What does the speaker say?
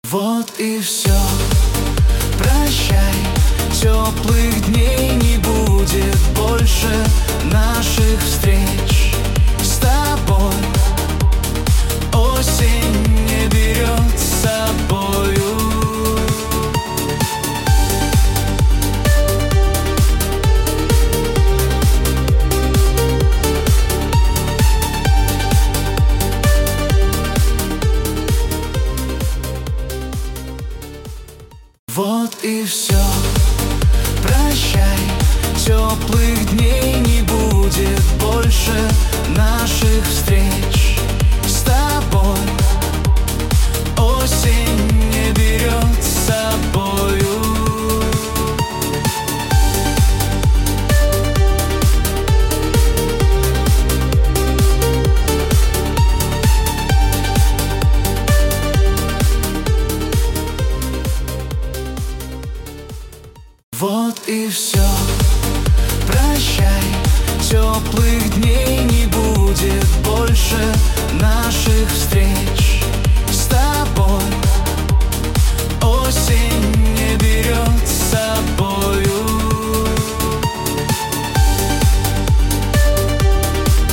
Вот и все, прощай, теплых дней не будет больше наших встреч с тобой. Осень не берет с собою. Вот и все, прощай, теплых дней не будет больше наших встреч с тобой. Осень не берет с собою. Вот и все, прощай, теплых дней не будет больше.